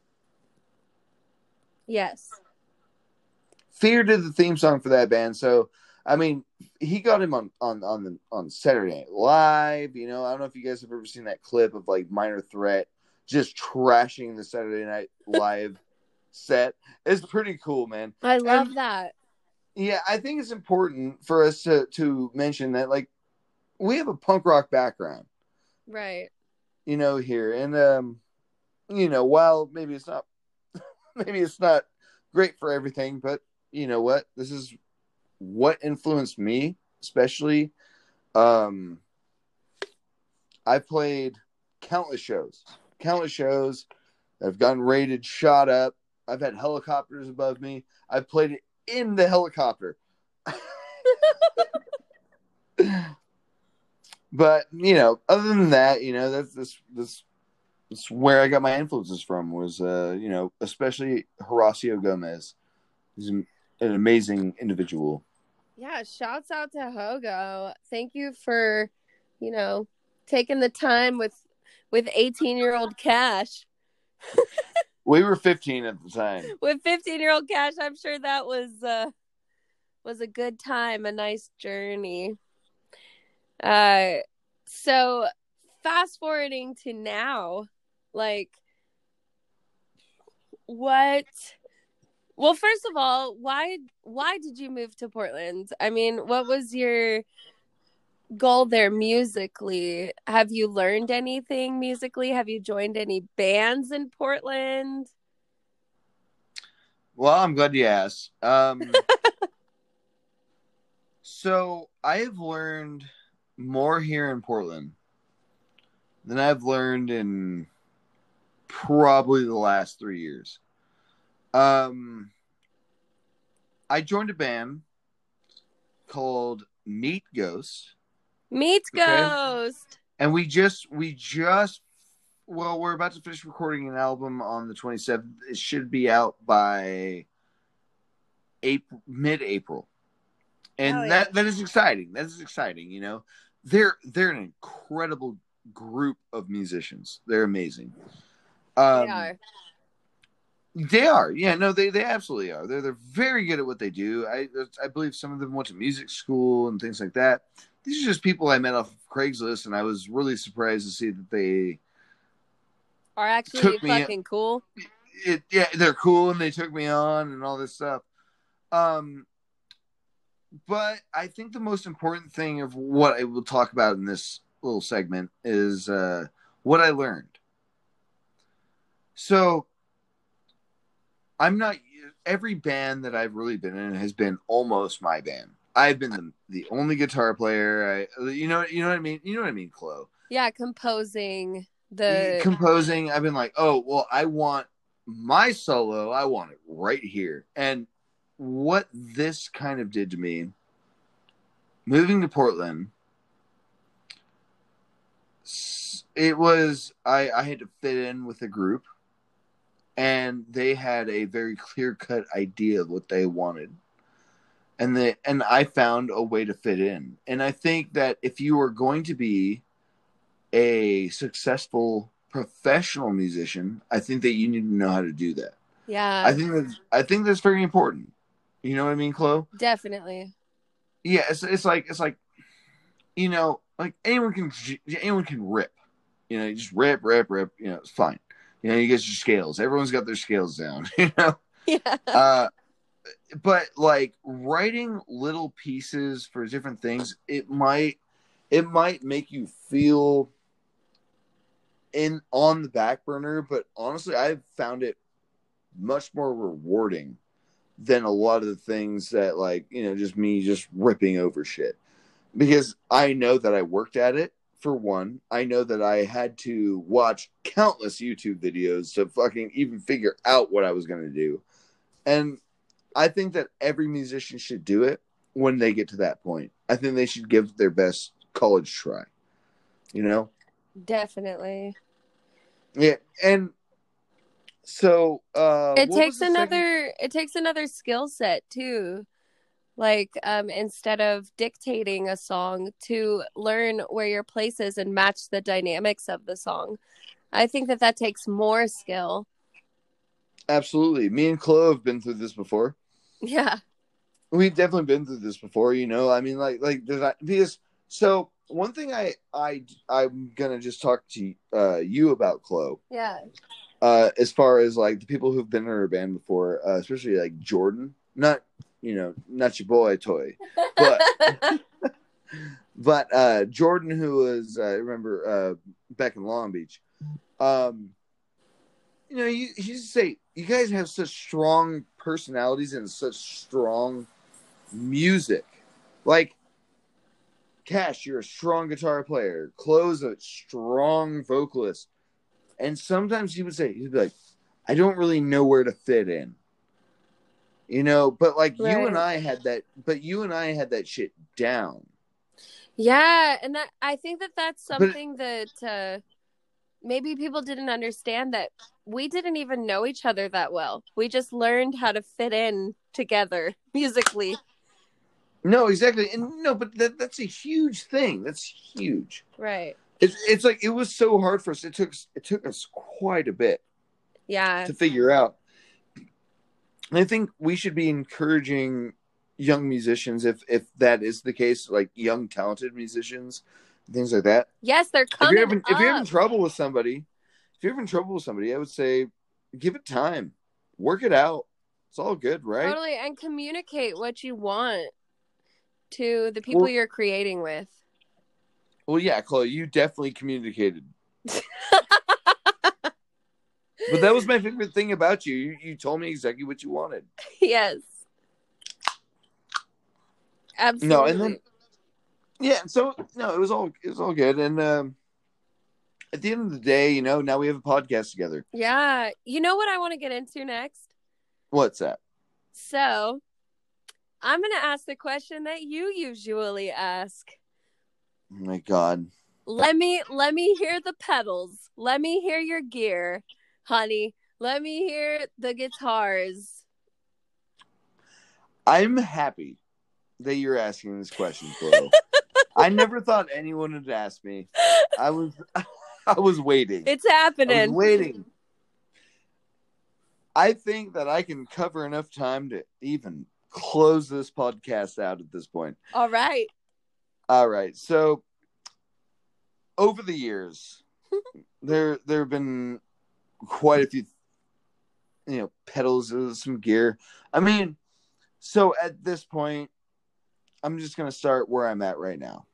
Yes. Fear did the theme song for that band. So I mean, he got him on Saturday Night Live. You know, I don't know if you guys have ever seen that clip of like Minor Threat just trashing the Saturday Night Live set. It's pretty cool, man. I love that. Yeah, I think it's important for us to mention that, like, we have a punk rock background, right? You know, here, and you know, while maybe it's not great for everything, but you know what? This is what influenced me, especially. I've played countless shows that have gotten rated, shot up. I've had helicopters above me. I've played it in the helicopter. But, you know, other than that, you know, that's where I got my influences from was, you know, especially Horacio Gomez. He's an amazing individual. Yeah, shouts out to Hogo. Thank you for, you know, taking the time with 18-year-old Cash. We were 15 at the time. With 15-year-old Cash, I'm sure that was a good time, a nice journey. So fast forwarding to now, like, what? Well, first of all, why did you move to Portland? I mean, what was your goal there musically? Have you learned anything musically? Have you joined any bands in Portland? Well, I'm glad you asked. So I have learned more here in Portland than I've learned in probably the last 3 years. I joined a band called Meat Ghost. Meat Ghost. And we're about to finish recording an album on the 27th. It should be out by mid-April. And that is exciting. That is exciting, you know. They're an incredible group of musicians. They're amazing. They are. They are. Yeah, no, they absolutely are. They're very good at what they do. I believe some of them went to music school and things like that. These are just people I met off of Craigslist, and I was really surprised to see that they are actually took me. Fucking cool. Yeah, they're cool, and they took me on and all this stuff. But I think the most important thing of what I will talk about in this little segment is what I learned. So, I'm not. Every band that I've really been in has been almost my band. I've been the only guitar player. You know what I mean. You know what I mean, Chloe. Yeah, composing. I've been like, oh well, I want my solo. I want it right here. And what this kind of did to me, moving to Portland, it was I had to fit in with a group. And they had a very clear-cut idea of what they wanted. And I found a way to fit in. And I think that if you are going to be a successful professional musician, I think that you need to know how to do that. Yeah. I think that's very important. You know what I mean, Chloe? Definitely. Yeah, it's like you know, like anyone can rip. You know, you just rip, you know, it's fine. You know, you get your scales. Everyone's got their scales down, you know? Yeah. But like writing little pieces for different things, it might make you feel on the back burner, but honestly, I've found it much more rewarding than a lot of the things that, like, you know, just me just ripping over shit. Because I know that I worked at it. For one, I know that I had to watch countless YouTube videos to fucking even figure out what I was going to do. And I think that every musician should do it when they get to that point. I think they should give their best college try. You know? Definitely. Yeah, and so it takes another skill set too. Like, instead of dictating a song, to learn where your place is and match the dynamics of the song. I think that takes more skill. Absolutely. Me and Chloe have been through this before. Yeah. We've definitely been through this before, you know? I mean, like because so one thing I'm gonna just talk to you about, Chloe. Yeah. As far as like the people who've been in our band before, especially like Jordan, not your boy Toy, but Jordan, who was I remember back in Long Beach. You know, he used to say, you guys have such strong personalities and such strong music. Like, Cash, you're a strong guitar player. Chloe's a strong vocalist. And sometimes he'd be like, I don't really know where to fit in. You know, but like right. you and I had that shit down. Yeah, and I think that's something that maybe people didn't understand, that we didn't even know each other that well. We just learned how to fit in together musically. No, exactly. And no, but that's a huge thing. That's huge. Right. It's like it was so hard for us. It took us quite a bit. Yeah. To figure out. And I think we should be encouraging young musicians, if that is the case, like young talented musicians, things like that. Yes, they're coming. If you're having trouble with somebody, I would say give it time, work it out. It's all good, right? Totally, and communicate what you want to the people you're creating with. Well, yeah, Chloe, you definitely communicated. But that was my favorite thing about you. You told me exactly what you wanted. Yes. Absolutely. No, and then so no, it was all good. And at the end of the day, you know, now we have a podcast together. Yeah. You know what I want to get into next? What's that? So, I'm going to ask the question that you usually ask. Oh my God. Let me hear the pedals. Let me hear your gear, honey. Let me hear the guitars. I'm happy that you're asking this question, Chloe. I never thought anyone would ask me. I was waiting. It's I was happening. waiting. I think that I can cover enough time to even close this podcast out at this point. All right. So over the years, there have been quite a few, pedals, some gear. I mean, so at this point, I'm just going to start where I'm at right now.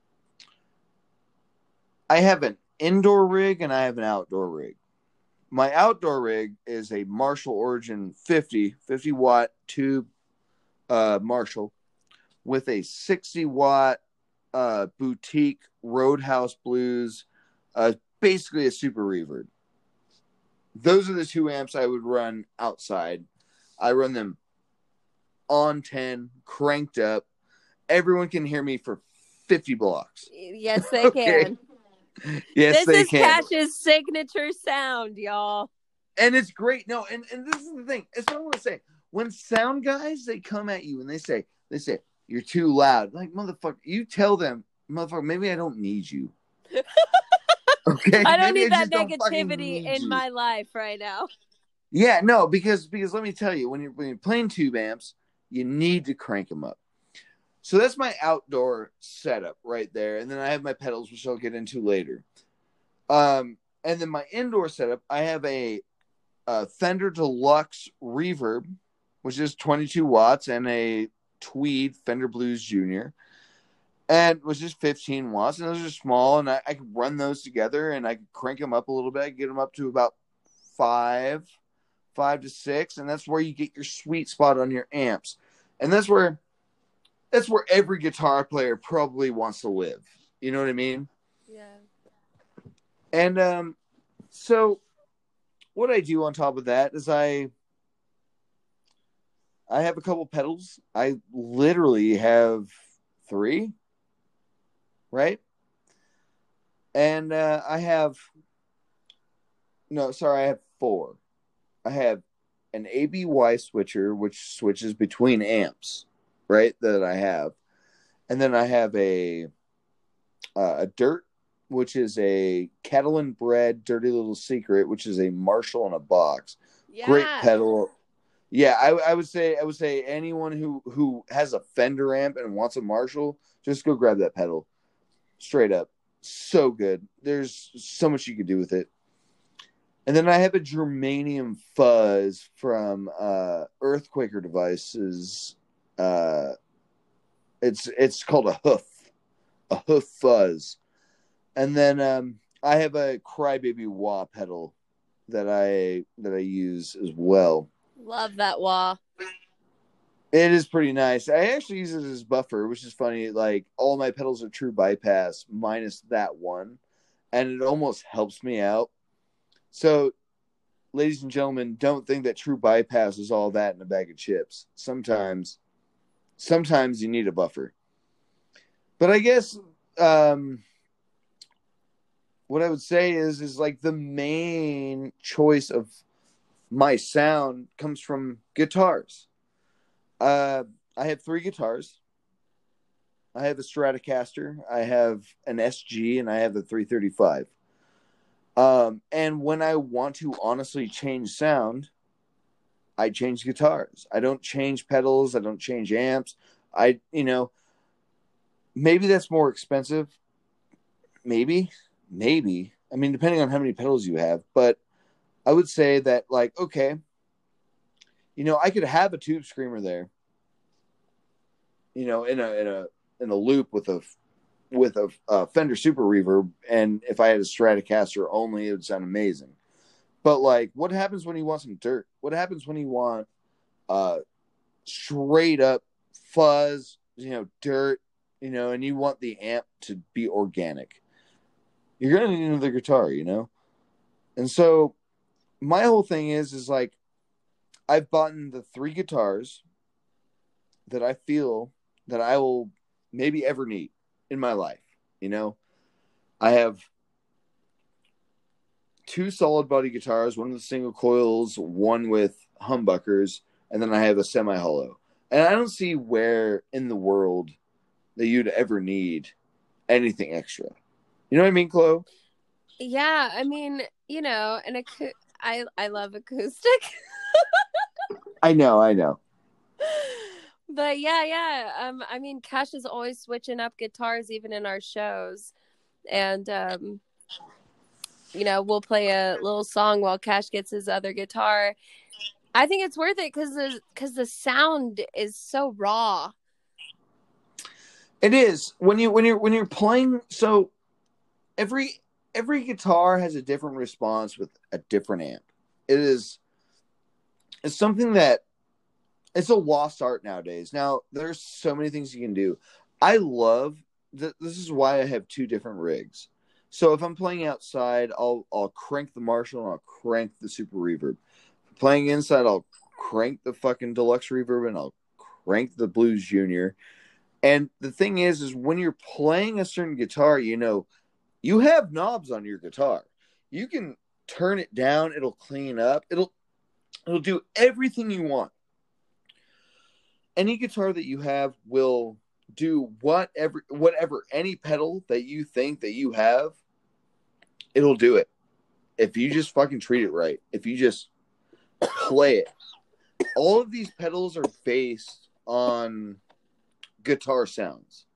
I have an indoor rig and I have an outdoor rig. My outdoor rig is a Marshall Origin 50 watt tube Marshall with a 60 watt boutique Roadhouse Blues, basically a super reverb. Those are the two amps I would run outside. I run them on 10, cranked up. Everyone can hear me for 50 blocks. Yes, they can. Yes, this is Cash's signature sound, y'all. And it's great. No, and this is the thing. It's what I want to say. When sound guys, they come at you and they say, you're too loud. Like, motherfucker, you tell them, motherfucker, maybe I don't need you. Okay? I don't need that negativity in my life right now. Yeah, no, because let me tell you, when you're playing tube amps, you need to crank them up. So that's my outdoor setup right there. And then I have my pedals, which I'll get into later. And then my indoor setup, I have a Fender Deluxe Reverb, which is 22 watts, and a Tweed Fender Blues Junior, and which is 15 watts. And those are small, and I could run those together, and I could crank them up a little bit. I could get them up to about 5 to 6, and that's where you get your sweet spot on your amps. And that's where every guitar player probably wants to live. You know what I mean? Yeah. And so what I do on top of that is I have a couple pedals. I literally have 3, right? And I have 4. I have an ABY switcher, which switches between amps, right? That I have. And then I have a Dirt, which is a Catalan Bred Dirty Little Secret, which is a Marshall in a box. Yeah. Great pedal. Yeah, I would say anyone who has a Fender amp and wants a Marshall, just go grab that pedal. Straight up. So good. There's so much you could do with it. And then I have a Germanium fuzz from Earthquaker Devices. It's called a hoof fuzz. And then I have a Crybaby wah pedal that I use as well. Love that wah. It is pretty nice. I actually use it as buffer, which is funny. Like, all my pedals are true bypass minus that one, and it almost helps me out. So, ladies and gentlemen, don't think that true bypass is all that in a bag of chips. Sometimes you need a buffer. But I guess what I would say is like the main choice of my sound comes from guitars. I have 3 guitars. I have a Stratocaster, I have an SG, and I have a 335. And when I want to honestly change sound, I change guitars. I don't change pedals. I don't change amps. Maybe that's more expensive. Maybe. I mean, depending on how many pedals you have, but I would say that, like, okay, I could have a tube screamer there, in a loop with a Fender Super Reverb, and if I had a Stratocaster only, it would sound amazing. But, like, what happens when you want some dirt? What happens when you want straight up fuzz, dirt, and you want the amp to be organic? You're going to need another guitar, And so my whole thing is like, I've bought the 3 guitars that I feel that I will maybe ever need in my life. I have 2 solid body guitars, one with single coils, one with humbuckers, and then I have a semi-hollow. And I don't see where in the world that you'd ever need anything extra. You know what I mean, Chloe? Yeah, I mean, I love acoustic. I know. But yeah. I mean, Cash is always switching up guitars even in our shows. And we'll play a little song while Cash gets his other guitar. I think it's worth it because the sound is so raw. It is when you're playing. So every guitar has a different response with a different amp. It's something that it's a lost art nowadays. Now there's so many things you can do. I love that. This is why I have two different rigs. So if I'm playing outside, I'll crank the Marshall and I'll crank the Super Reverb. Playing inside, I'll crank the fucking Deluxe Reverb and I'll crank the Blues Junior. And the thing is when you're playing a certain guitar, you have knobs on your guitar. You can turn it down. It'll clean up. It'll do everything you want. Any guitar that you have will do whatever any pedal that you think that you have, it'll do it. If you just fucking treat it right. If you just play it. All of these pedals are based on guitar sounds.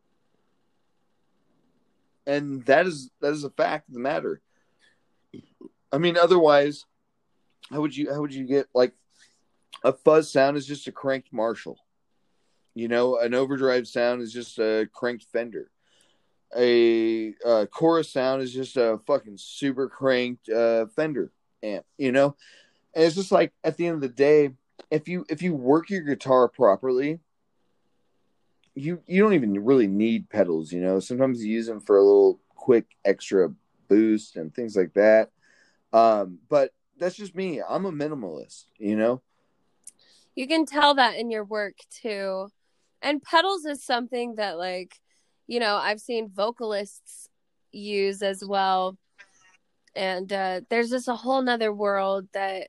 And that is a fact of the matter. I mean, otherwise, how would you get like a fuzz sound is just a cranked Marshall. An overdrive sound is just a cranked Fender. A chorus sound is just a fucking super cranked Fender amp. And it's just like at the end of the day, if you work your guitar properly, you don't even really need pedals. Sometimes you use them for a little quick extra boost and things like that. But that's just me. I'm a minimalist. You can tell that in your work too. And pedals is something that I've seen vocalists use as well. And there's just a whole nother world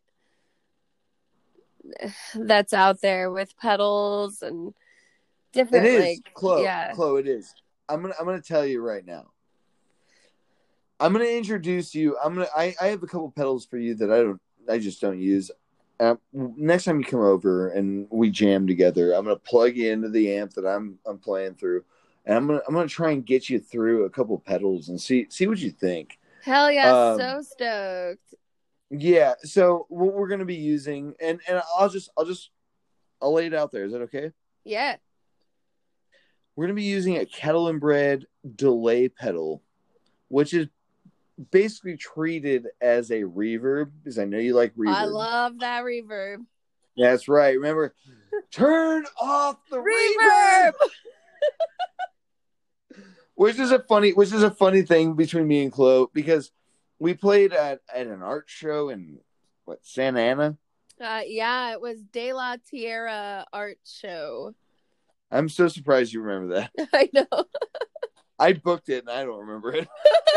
that's out there with pedals and different. It is, Chloe. Yeah. Chloe, it is. I'm gonna tell you right now. I'm gonna introduce you. I have a couple pedals for you that I just don't use. Next time you come over and we jam together, I'm gonna plug you into the amp that I'm playing through, and I'm gonna try and get you through a couple pedals and see what you think. Hell yeah! So stoked. Yeah. So what we're gonna be using, and I'll lay it out there. Is that okay? Yeah. We're gonna be using a Kettle and Bread delay pedal, which is basically treated as a reverb, because I know you like reverb. I love that reverb. That's right. Remember, turn off the reverb. Which is a funny thing between me and Chloe, because we played at an art show in Santa Ana. Yeah, it was De La Tierra art show. I'm so surprised you remember that. I know. I booked it and I don't remember it.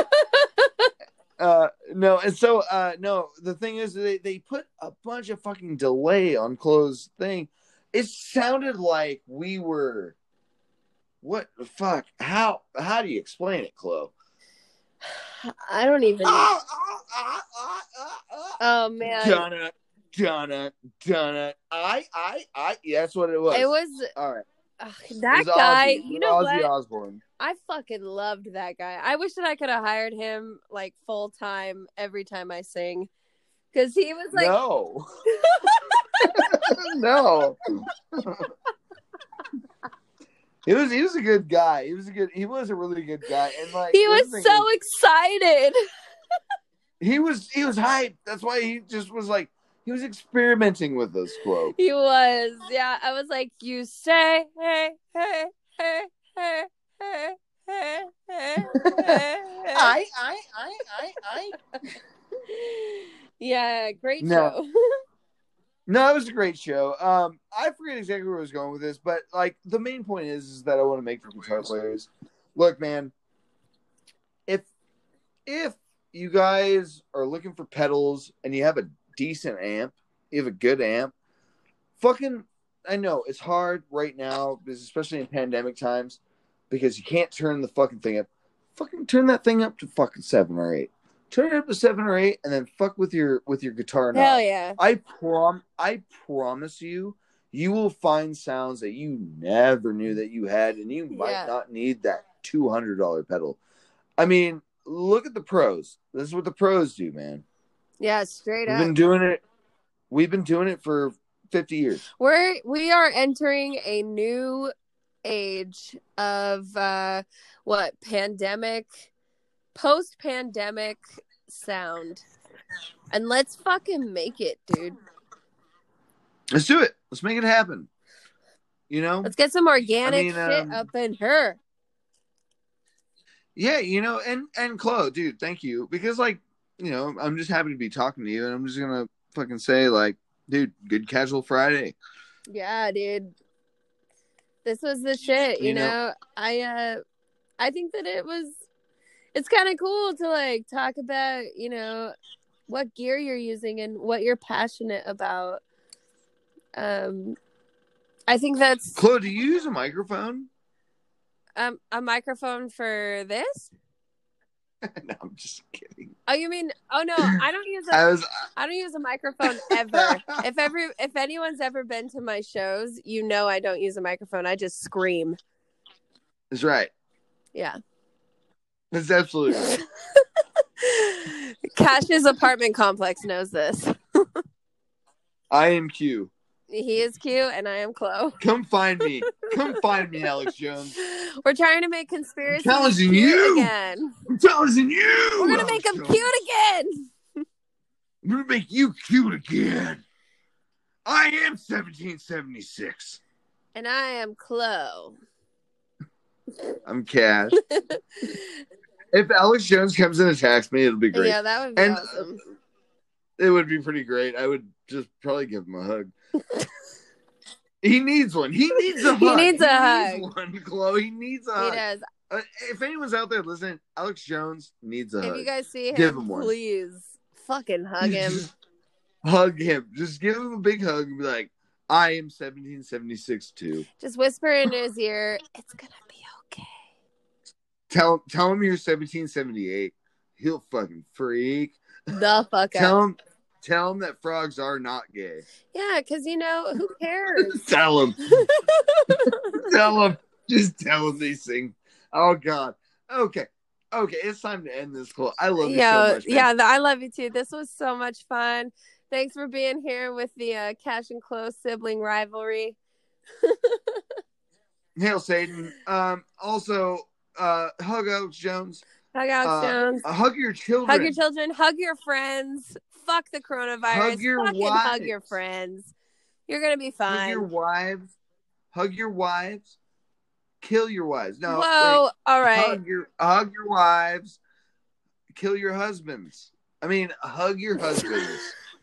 No, and so no, the thing is they put a bunch of fucking delay on Chloe's thing. It sounded like we were what the fuck? How do you explain it, Chloe? I don't even Oh man. Donna. I that's what it was. It was all right. That guy, Ozzy. Ozzy Osbourne. I fucking loved that guy. I wish that I could have hired him full time every time I sing, because he was like, no, no. He was a good guy. He was a really good guy, and he was so excited. He was hyped. That's why he just was like. He was experimenting with us, Chloe. He was, yeah. I was like, you say, hey. I. Yeah, great show. No, it was a great show. I forget exactly where I was going with this, but the main point is that I want to make for guitar players. Look, man, if you guys are looking for pedals and you have a decent amp, you have a good amp, I know it's hard right now, especially in pandemic times, because you can't turn the fucking thing up. fucking turn that thing up to fucking 7 or 8. Turn it up to 7 or 8, and then fuck with your guitar knob. Hell yeah. I promise you, you will find sounds that you never knew that you had, and you might not need that $200 pedal. I mean, look at the pros. This is what the pros do, man. Yeah, straight up. We've been doing it for 50 years. We are entering a new age of post-pandemic sound. And let's fucking make it, dude. Let's do it. Let's make it happen. You know? Let's get some organic shit up in her. Yeah, you know, and Chloe, dude, thank you. Because, like, you know, I'm just happy to be talking to you, and I'm just gonna fucking say, like, dude, good casual Friday. Yeah, dude. This was the shit, you know? I think that it's kind of cool to, like, talk about, you know, what gear you're using and what you're passionate about. I think that's... Chloe, do you use a microphone? A microphone for this? No, I'm just kidding. Oh, you mean? Oh no, I don't use a microphone ever. If anyone's ever been to my shows, you know I don't use a microphone. I just scream. That's right. Yeah. That's absolutely right. Cash's apartment complex knows this. I am Q. He is Q, and I am Chloe. Come find me. Come find me, Alex Jones. We're trying to make conspiracy challenging you again. I'm challenging you. We're gonna make him cute again. I'm gonna make you cute again. I am 1776. And I am Chloe. I'm Cash. If Alex Jones comes and attacks me, it'll be great. Yeah, that would be awesome. It would be pretty great. I would just probably give him a hug. He needs one. He needs a hug. He needs a hug. One, Chloe. He needs a hug. He does. If anyone's out there listening, Alex Jones needs a hug. If you guys see him, give him one. Please fucking hug him. Just hug him. Just give him a big hug and be like, I am 1776 too. Just whisper in his ear, it's gonna be okay. Tell him you're 1778. He'll fucking freak the fuck out. Tell him that frogs are not gay. Yeah, because, you know, who cares? Tell him. Tell him. Just tell him these things. Oh, God. Okay. It's time to end this call. I love you so much, man. Yeah, I love you, too. This was so much fun. Thanks for being here with the Cash and Chloe sibling rivalry. Hail Satan. Also, hug Alex Jones. Hug Alex Jones. Hug your children. Hug your children. Hug your friends. Fuck the coronavirus. Hug your friends. You're going to be fine. Hug your wives. Hug your wives. Kill your wives. No. Whoa. Wait. All right. Hug your wives. Kill your husbands. I mean, hug your husbands.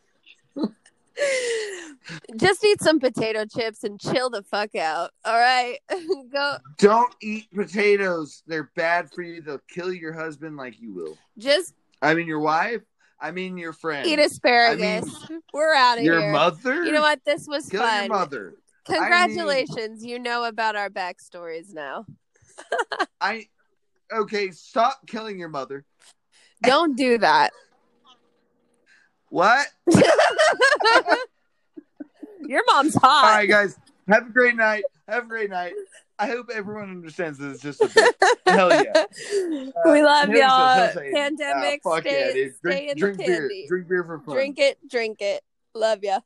Just eat some potato chips and chill the fuck out. All right. Go. Don't eat potatoes. They're bad for you. They'll kill your husband like you will. I mean, your wife. I mean, your friend. Eat asparagus. We're out of here. Your mother? You know what? This was Kill fun. Your mother. Congratulations. You know about our backstories now. Okay, stop killing your mother. Don't do that. What? Your mom's hot. All right, guys. Have a great night. I hope everyone understands this is just a bit. Hell yeah. We love y'all. Pandemic. Stay in drink the beer. candy. Drink beer for fun. Drink it. Love ya.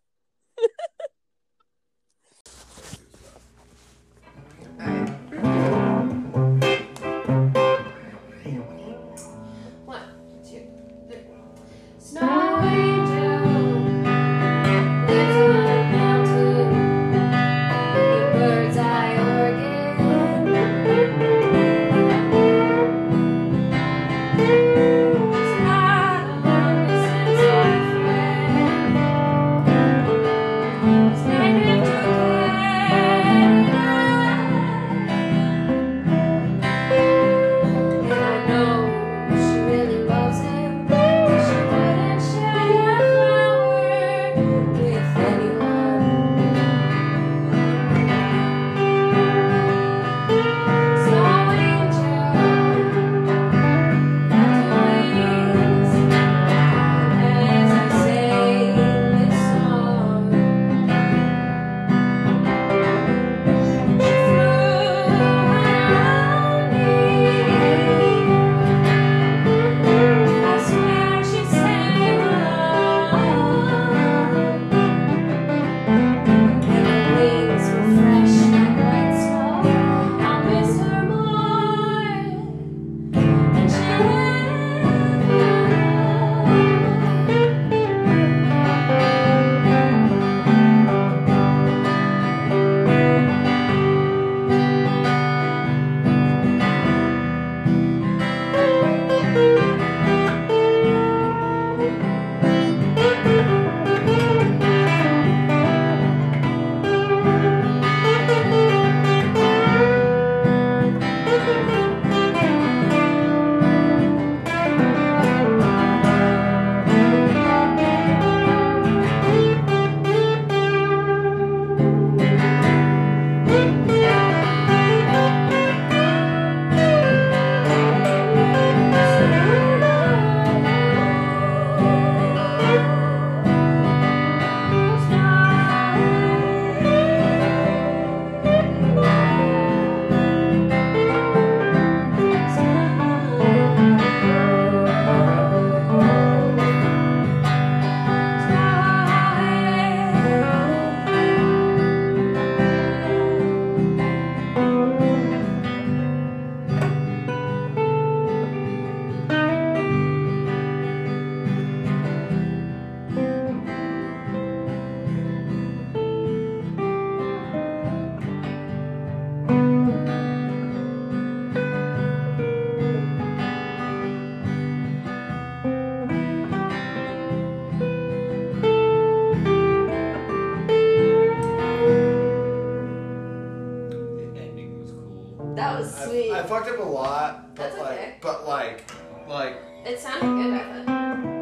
That was sweet. I fucked up a lot, but That's okay. like It sounded good, I thought.